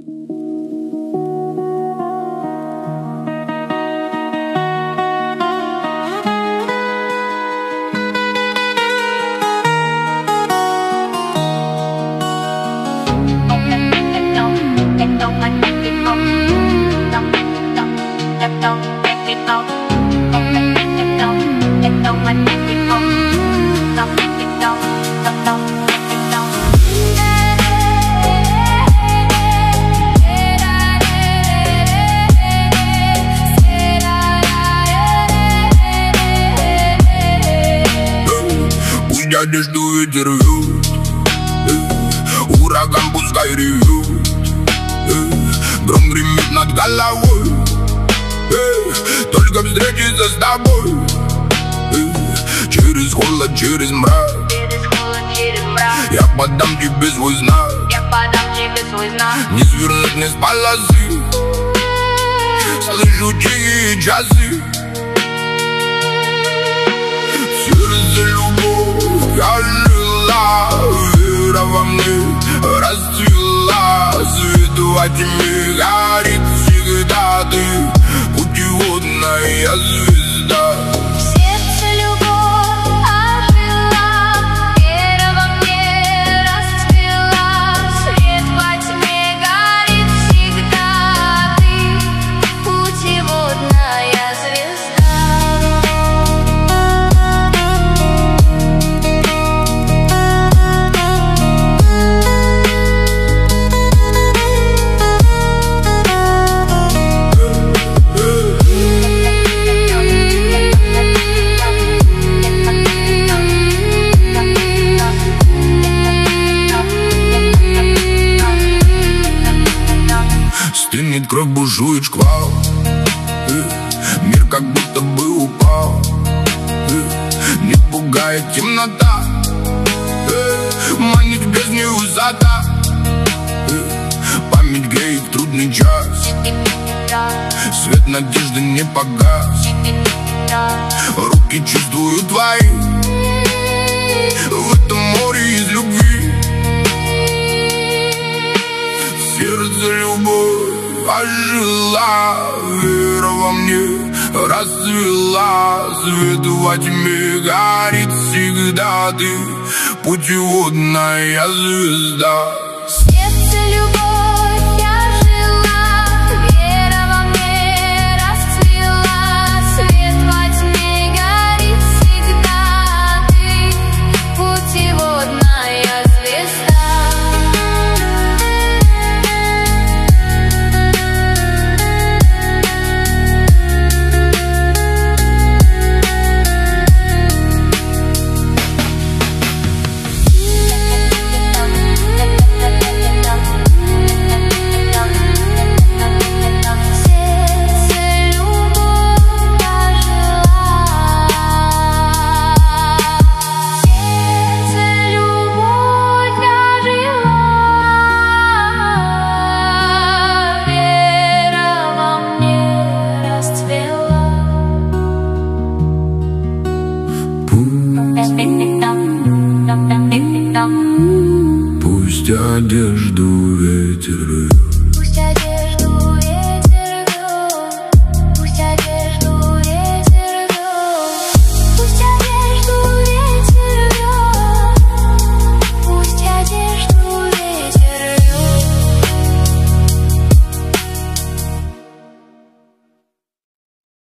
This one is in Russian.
Одежду ветер вьют, ураган пускай ревет, гром гремит над головой, только встретиться с тобой. Через холод, через мрак, я подам тебе свой знак, не свернуть, не с полосы. Слышу тихие часы, сердце любовь я жила, вера во мне расцвела. Свет во тьме горит всегда ты, путеводная звезда. Сердце любовь обрела, вера во мне расцвела. Свет во тьме горит всегда ты, путеводная звезда. Стынет кровь, бушует шквал, мир как будто бы упал, не пугает темнота, манит в бездне высота. Память греет в трудный час, свет надежды не погас. Руки чувствую твои в этом море из любви. Сердце любовь ожила, вера во мне расцвела. Свет во тьме горит всегда ты, путеводная звезда.